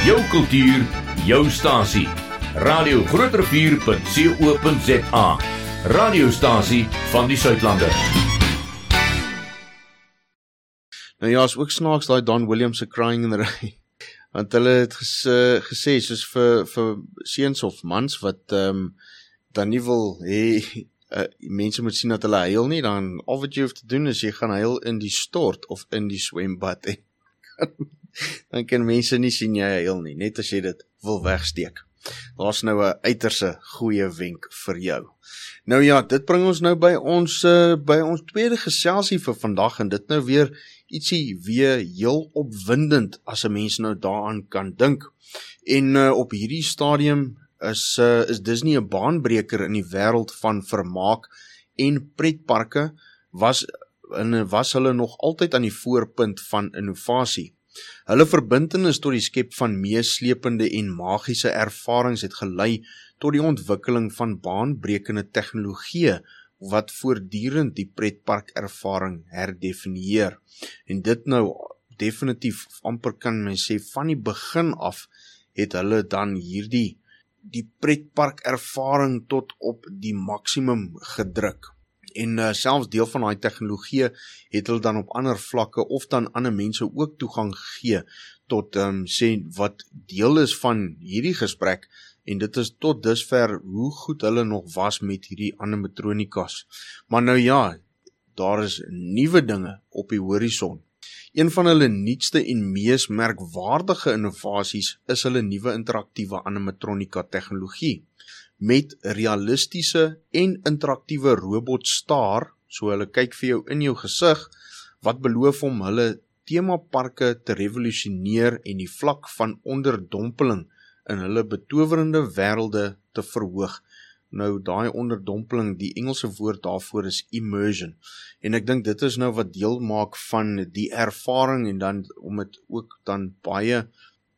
Jou kultuur, jou stasie. Radio Groot Rivier.co.za. Radiostasie van die Suidlande. Nou ja, is ook snaaks daai Don Williams se Crying in the Rain. Want hulle het gesê, soos vir seuns of mans wat dan nie wil hê, mense moet sien dat hulle huil nie, dan al wat jy hoef te doen is jy gaan huil in die stort of in die swembad en dan kan mense nie sien jy huil nie, net as jy dit wil wegsteek. Daar's nou 'n uiterse goeie wenk vir jou. Nou ja, dit bring ons nou by ons tweede geselsie vir vandag en dit nou weer ietsie weer heel opwindend as 'n mens nou daaraan kan dink. En op hierdie stadium is Disney 'n baanbreker in die wêreld van vermaak en pretparke, was hulle nog altyd aan die voorpunt van innovasie. Hulle verbintenis tot die skep van meeslepende en magiese ervarings het gelei tot die ontwikkeling van baanbrekende tegnologie wat voortdurend die pretparkervaring herdefinieer. En dit nou definitief amper kan men sê van die begin af het hulle dan die pretparkervaring tot op die maksimum gedruk. En selfs deel van daai tegnologie het hulle dan op ander vlakke of dan ander mense ook toegang gegee tot sê wat deel is van hierdie gesprek en dit is tot dusver hoe goed hulle nog was met hierdie animatronikas. Maar nou ja, daar is nuwe dinge op die horison. Een van hulle nuutste en mees merkwaardige innovasies is hulle nuwe interaktiewe animatronika tegnologie. Met realistiese en interaktiewe robotstaar, so hulle kyk vir jou in jou gesig, wat beloof om hulle themaparke te revolusioneer en die vlak van onderdompeling in hulle betowerende wêrelde te verhoog. Nou daai onderdompeling, die Engelse woord daarvoor is immersion. En ek dink dit is nou wat deel maak van die ervaring en dan om dit ook dan baie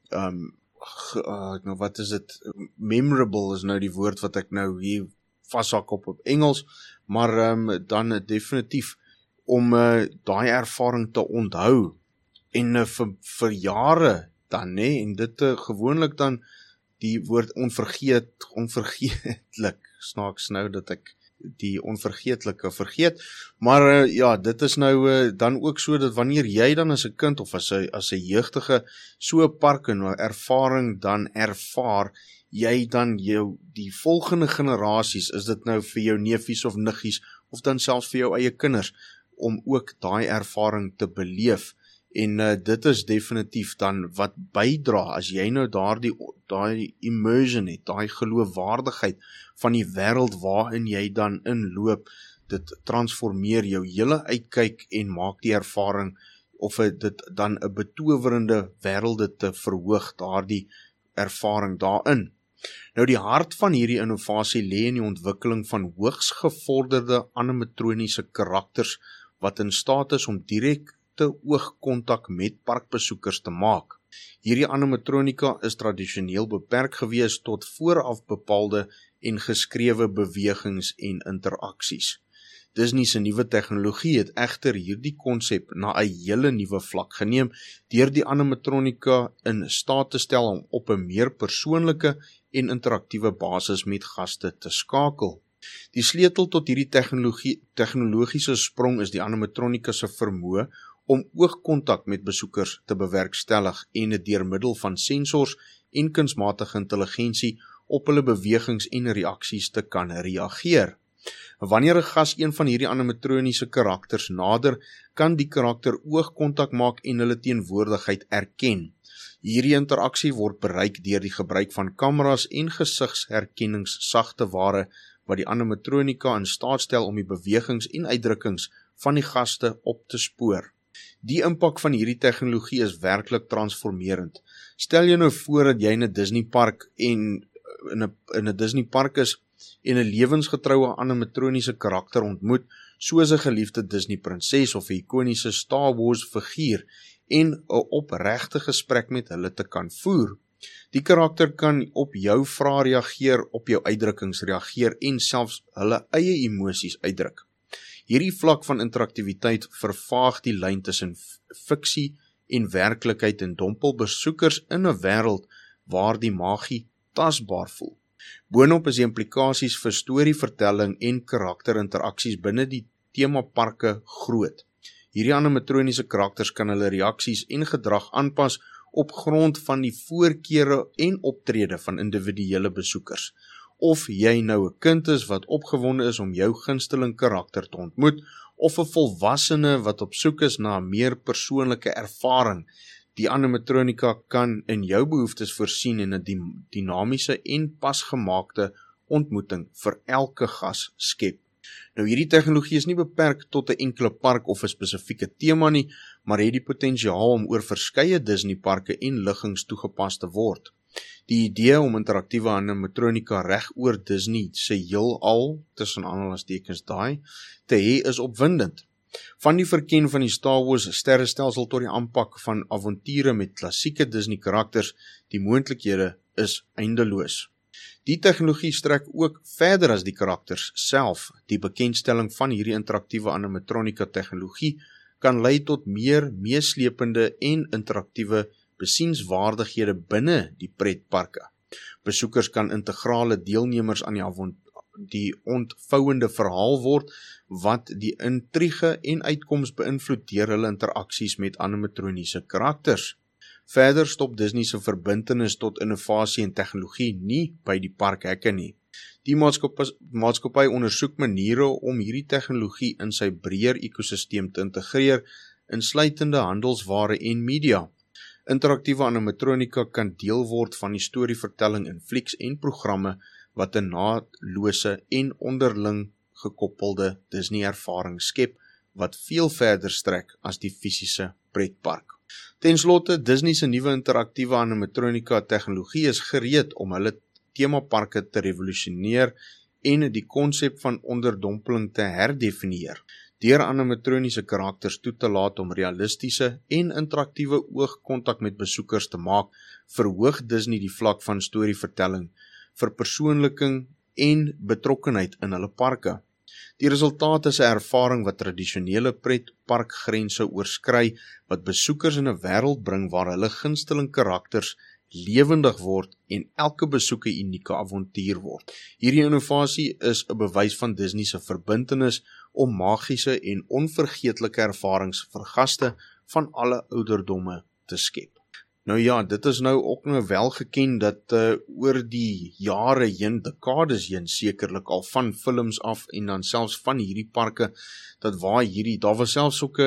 wat is dit? Memorable is nou die woord wat ek nou hier vashak op Engels, maar dan definitief om daai ervaring te onthou en vir jare dan, en dit gewoonlik dan die woord onvergeetlik, snaaks nou dat ek die onvergeetlike vergeet, maar ja, dit is nou dan ook so dat wanneer jy dan as 'n kind of as 'n jeugdige so 'n park en 'n ervaring dan ervaar, jy dan die volgende generasies, is dit nou vir jou neefies of niggies, of dan selfs vir jou eie kinders, om ook daai ervaring te beleef. En dit is definitief dan wat bydra, as jy nou daai immersion het, daai geloofwaardigheid van die wêreld waarin jy dan inloop, dit transformeer jou hele uitkyk en maak die ervaring, of dit dan 'n betowerende wêrelde te verhoog, daardie ervaring daarin. Nou die hart van hierdie innovasie lê in die ontwikkeling van hoogs gevorderde animatroniese karakters, wat in staat is om direkte oogkontak met parkbesoekers te maak. Hierdie animatronika is tradisioneel beperk gewees tot vooraf bepaalde en geskrewe bewegings en interaksies. Disney se nuwe tegnologie het egter hierdie konsep na 'n hele nuwe vlak geneem deur die animatronika in staat te stel om op 'n meer persoonlike en interaktiewe basis met gaste te skakel. Die sleutel tot hierdie tegnologiese sprong is die animatronika se vermoë om oogkontak met besoekers te bewerkstellig en dit deur middel van sensors en kunsmatige intelligensie op hulle bewegings en reaksies te kan reageer. Wanneer 'n gas een van hierdie animatroniese karakters nader, kan die karakter oogkontak maak en hulle teenwoordigheid erken. Hierdie interaksie word bereik deur die gebruik van kameras en gesigsherkenningssagteware wat die animatronika in staat stel om die bewegings en uitdrukkings van die gaste op te spoor. Die impak van hierdie tegnologie is werklik transformerend. Stel jou nou voor dat jy in 'n Disney park in 'n Disney park is en 'n lewensgetroue animatroniese karakter ontmoet, soos 'n geliefde Disney prinses of 'n ikoniese Star Wars figuur en 'n opregte gesprek met hulle te kan voer. Die karakter kan op jou vrae reageer, op jou uitdrukkings reageer en selfs hulle eie emosies uitdruk. Hierdie vlak van interaktiwiteit vervaag die lyn tussen fiksie en werklikheid en dompel besoekers in 'n wêreld waar die magie tasbaar voel. Boonop is die implikasies vir storievertelling en karakterinteraksies binne die temaparke groot. Hierdie animatroniese karakters kan hulle reaksies en gedrag aanpas op grond van die voorkeure en optrede van individuele besoekers. Of jy nou 'n kind is wat opgewonde is om jou gunsteling karakter te ontmoet, of 'n volwassene wat op soek is na 'n meer persoonlike ervaring. Die animatronika kan in jou behoeftes voorsien en 'n dinamiese en pasgemaakte ontmoeting vir elke gas skep. Nou hierdie tegnologie is nie beperk tot 'n enkele park of 'n spesifieke tema nie, maar het die potensiaal om oor verskeie Disney-parke en liggings toegepas te word. Die idee om interaktiewe animatronika reg oor Disney se heelal, tussen aanhalingstekens daai, te hê is opwindend. Van die verken van die Star Wars sterrestelsel tot die aanpak van avonture met klassieke Disney karakters, die moontlikhede is eindeloos. Die tegnologie strek ook verder as die karakters self. Die bekendstelling van hierdie interaktiewe animatronika tegnologie kan lei tot meer meeslepende en interaktiewe besienswaardighede binne die pretparke. Besoekers kan integrale deelnemers aan die ontvouende verhaal word, wat die intrige en uitkoms beïnvloed deur hulle interaksies met animatroniese karakters. Verder stop Disney se verbintenis tot innovasie en tegnologie nie by die parkhekke nie. Die maatskappy ondersoek maniere om hierdie tegnologie in sy breër ekosisteem te integreer, insluitende handelsware en media. Interaktiewe animatronika kan deel word van die storievertelling in flieks en programme wat 'n naatlose en onderling gekoppelde Disney-ervaring skep wat veel verder strek as die fisiese pretpark. Ten slotte, Disney se nuwe interaktiewe animatronika tegnologie is gereed om hulle temaparke te revolusioneer en die konsep van onderdompeling te herdefinieer. Deur animatroniese karakters toe te laat om realistiese en interaktiewe oogkontak met besoekers te maak, verhoog Disney die vlak van storievertelling, verpersoonliking en betrokkenheid in hulle parke. Die resultaat is 'n ervaring wat tradisionele pretparkgrense oorskry, wat besoekers in 'n wêreld bring waar hulle gunsteling karakters lewendig word en elke besoek 'n unieke avontuur word. Hierdie innovasie is 'n bewys van Disney se verbintenis om magiese en onvergeetlike ervarings vir gaste van alle ouderdomme te skep. Nou ja, dit is nou ook nou wel geken dat oor die jare heen, dekades heen sekerlik al van films af en dan selfs van hierdie parke, daar was selfs ook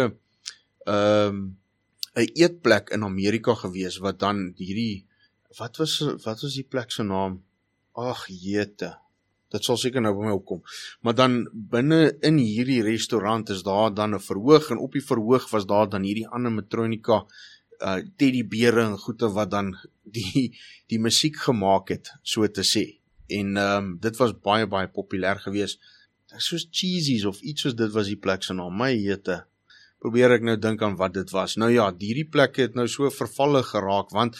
'n eetplek in Amerika gewees, wat dan hierdie, wat was die plek se naam? Ag jete, dit sal seker nou by my opkom, maar dan binne in hierdie restaurant is daar dan 'n verhoog, en op die verhoog was daar dan hierdie animatronika teddybere en goede wat dan die musiek gemaak het, so te sê. En dit was baie, baie populêr gewees. Soos Cheesies of iets soos dit was die plek se naam. My jete, probeer ek nou dink aan wat dit was. Nou ja, hierdie plek het nou so vervalle geraak, want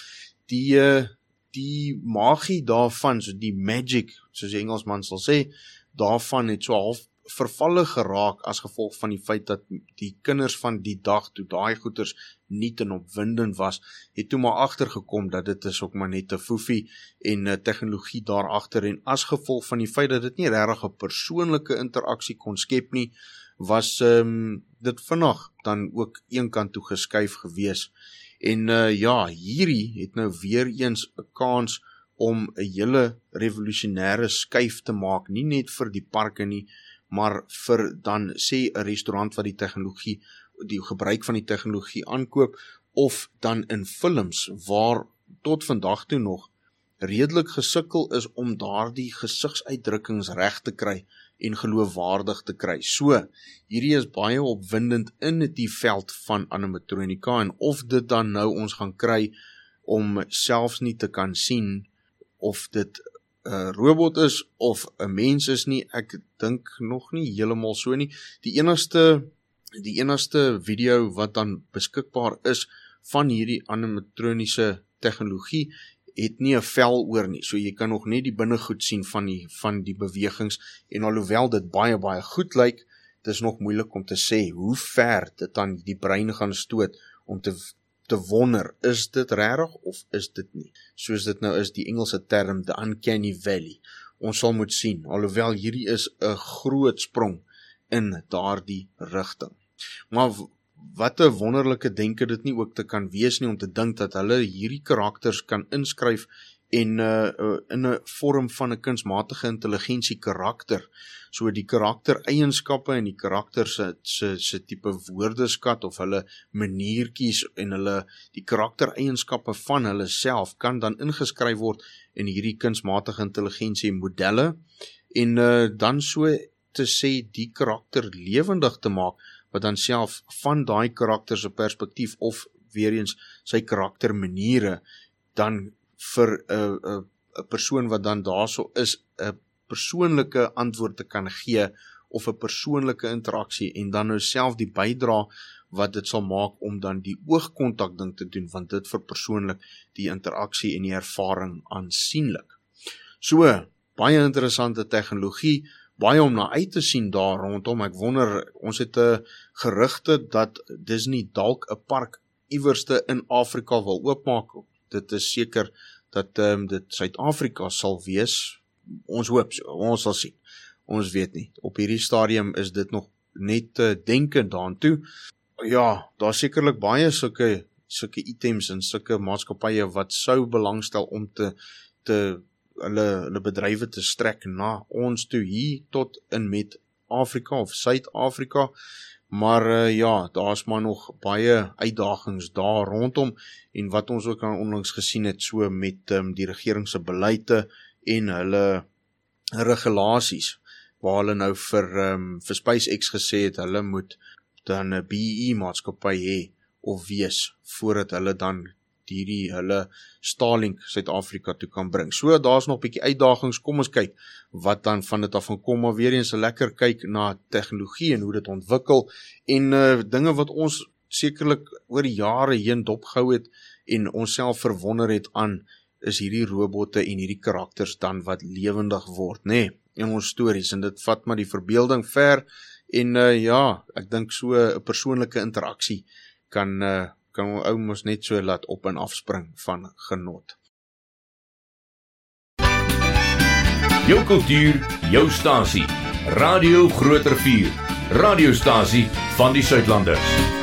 die magie daarvan, so die magic, soos die Engelsman sal sê, daarvan het so half vervalle geraak as gevolg van die feit dat die kinders van die dag, toe daai goeters nuut en opwindend was, het toe maar agtergekom dat dit is ook maar net 'n foefie en tegnologie daar agter, en as gevolg van die feit dat dit nie regtig 'n persoonlike interaksie kon skep nie, was dit vinnig dan ook een kant toe geskuif gewees. En ja, hierdie het nou weer eens 'n kans om 'n hele revolusionêre skuif te maak, nie net vir die parke nie, maar vir dan sê 'n restaurant wat die gebruik van die tegnologie aankoop, of dan in films waar tot vandag toe nog redelik gesukkel is om daardie gesigsuitdrukkings reg te kry en geloofwaardig te kry. So, hierdie is baie opwindend in die veld van animatronika, en of dit dan nou ons gaan kry om selfs nie te kan sien of dit 'n robot is of 'n mens is nie, ek dink nog nie heeltemal so nie. Die enigste video wat dan beskikbaar is van hierdie animatroniese tegnologie, het nie 'n vel oor nie, so jy kan nog net die binnegoed sien van die bewegings, en alhoewel dit baie, baie goed lyk, dit is nog moeilik om te sê hoe ver dit dan die brein gaan stoot om te te wonder, is dit regtig of is dit nie? Soos dit nou is die Engelse term, the uncanny valley. Ons sal moet sien, alhoewel hierdie is 'n groot sprong in daardie rigting. Maar wat 'n wonderlike denke dit nie ook te kan wees nie, om te dink dat hulle hierdie karakters kan inskryf en in 'n vorm van 'n kunsmatige intelligensie karakter. So die karaktereienskappe en die karakter se tipe woordeskat of hulle maniertjies en die karaktereienskappe van hulle self kan dan ingeskryf word in hierdie kunsmatige intelligensie modelle en dan so te sê die karakter lewendig te maak wat dan self van daai karakter se perspektief of weer eens sy karaktermaniere dan vir 'n persoon wat dan daarso is 'n persoonlike antwoord te kan gee of 'n persoonlike interaksie en dan nou self die bydra wat dit sal maak om dan die oogkontak ding te doen, want dit verpersoonlik die interaksie en die ervaring aansienlik. So, baie interessante tegnologie, baie om na uit te sien daar rondom. Ek wonder, ons het 'n gerugte dat Disney dalk 'n park iewerste in Afrika wil oopmaak. Dit is seker dat dit Suid-Afrika sal wees. Ons hoop so, ons sal sien. Ons weet nie. Op hierdie stadium is dit nog net denkend daartoe. Ja, daar sekerlik baie sulke items en sulke maatskappye wat sou belangstel om hulle bedrywe te strek na ons toe hier tot in met Afrika of Suid-Afrika. Maar ja, daar's maar nog baie uitdagings daar rondom en wat ons ook onlangs gesien het so met die regering se beleide en hulle regulasies waar hulle nou vir SpaceX gesê het hulle moet dan 'n BE maatskappy hê of wees voordat hulle dan hulle Starlink Suid-Afrika toe kan bring. So daar's nog 'n bietjie uitdagings. Kom ons kyk wat dan van dit af gaan kom, maar weer eens 'n lekker kyk na tegnologie en hoe dit ontwikkel en dinge wat ons sekerlik oor die jare heen dopgehou het en onsself verwonder het aan is hierdie robotte en hierdie karakters dan wat lewendig word, nê, in ons stories en dit vat maar die verbeelding ver en ja, ek dink so 'n persoonlike interaksie kan ou mos net so laat op en afspring van genot. Jou kultuur, jou stasie. Radio Groter 4. Radiostasie van die Suidlanders.